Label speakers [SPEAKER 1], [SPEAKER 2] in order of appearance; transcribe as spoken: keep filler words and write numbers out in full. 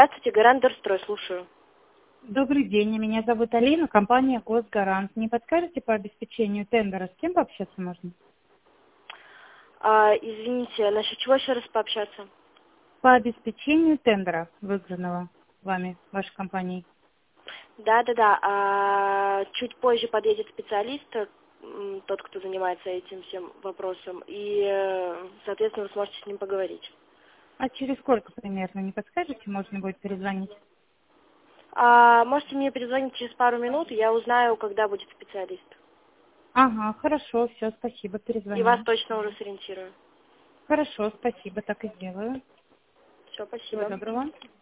[SPEAKER 1] Здравствуйте, Гарант Дорстрой, слушаю.
[SPEAKER 2] Добрый день, меня зовут Алина, компания Госгарант. Не подскажете по обеспечению тендера, с кем пообщаться можно?
[SPEAKER 1] А, извините, насчет чего еще раз пообщаться?
[SPEAKER 2] По обеспечению тендера, выигранного вами, вашей компанией.
[SPEAKER 1] Да-да-да, а, чуть позже подъедет специалист, м, тот, кто занимается этим всем вопросом, и, э, соответственно, вы сможете с ним поговорить.
[SPEAKER 2] А через сколько примерно, не подскажете, можно будет перезвонить?
[SPEAKER 1] А, можете мне перезвонить через пару минут, и я узнаю, когда будет специалист.
[SPEAKER 2] Ага, хорошо, все, спасибо,
[SPEAKER 1] И вас
[SPEAKER 2] перезвоню.
[SPEAKER 1] точно уже сориентирую.
[SPEAKER 2] Хорошо, спасибо, так и сделаю.
[SPEAKER 1] Все,
[SPEAKER 2] Всего
[SPEAKER 1] спасибо.
[SPEAKER 2] доброго.